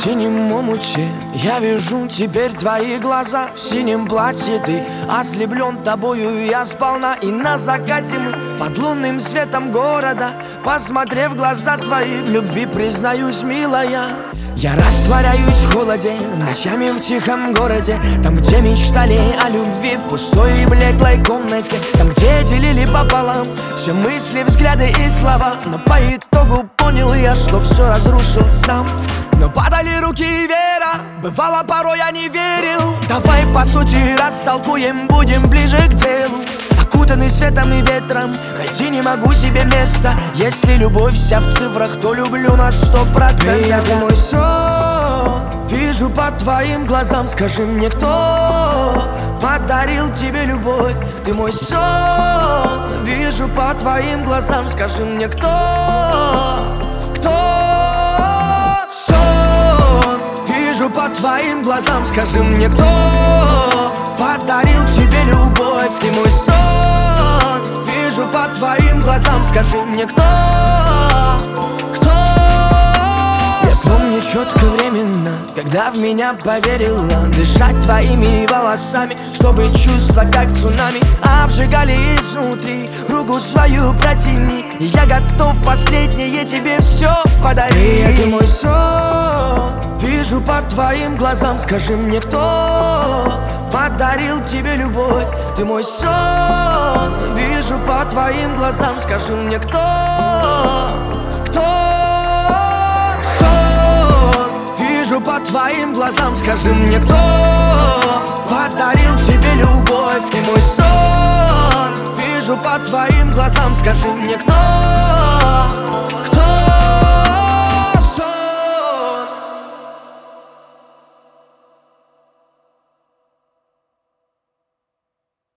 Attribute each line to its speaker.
Speaker 1: синем омуте я вижу теперь твои глаза. В синем платье ты ослеплен тобою я сполна. И на закате мы под лунным светом города, посмотрев в глаза твои, в любви признаюсь, милая, я растворяюсь в холоде ночами в тихом городе. Там, где мечтали о любви в пустой и блеклой комнате. Там, где делили пополам все мысли, взгляды и слова. Но по итогу понял я, что все разрушил сам. Но падали руки и вера, бывало порой я не верил. Давай по сути растолкуем, будем ближе к делу. Окутанный светом и ветром, найти не могу себе места. Если любовь вся в цифрах, то люблю на 100%. Ты мой сон, вижу по твоим глазам. Скажи мне, кто подарил тебе любовь? Ты мой сон, вижу по твоим глазам. Скажи мне, кто? Сон, вижу по твоим глазам. Скажи мне, кто подарил тебе любовь? Ты мой сон, вижу по твоим глазам. Скажи мне, кто? Я помню четко временно, когда в меня поверила. Дышать твоими волосами, чтобы чувства как цунами обжигали изнутри. Руку свою протяни, и я готов последнее тебе все подарить. Ты мой сон, вижу по твоим глазам. Скажи мне, кто подарил тебе любовь? Ты мой сон, вижу по твоим глазам. Скажи мне, кто? Сон, вижу по твоим глазам. Скажи мне, кто подарил тебе любовь? Ты мой сон, вижу по твоим глазам. Скажи мне, кто?